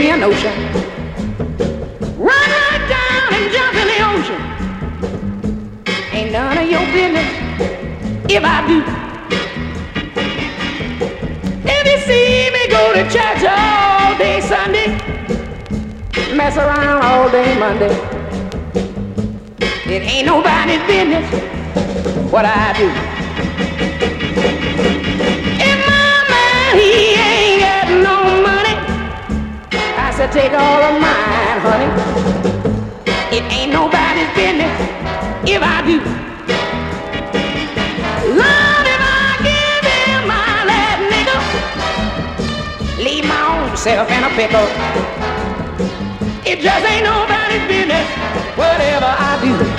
me a notion. Run right down and jump in the ocean. Ain't none of your business if I do. If you see me go to church all day Sunday, mess around all day Monday, it ain't nobody's business what I do. If my man, he ain't got no money, I said take all of mine, honey. It ain't nobody's business if I do. Lord, if I give him my last nickel, leave my own self in a pickle. It just ain't nobody's business whatever I do.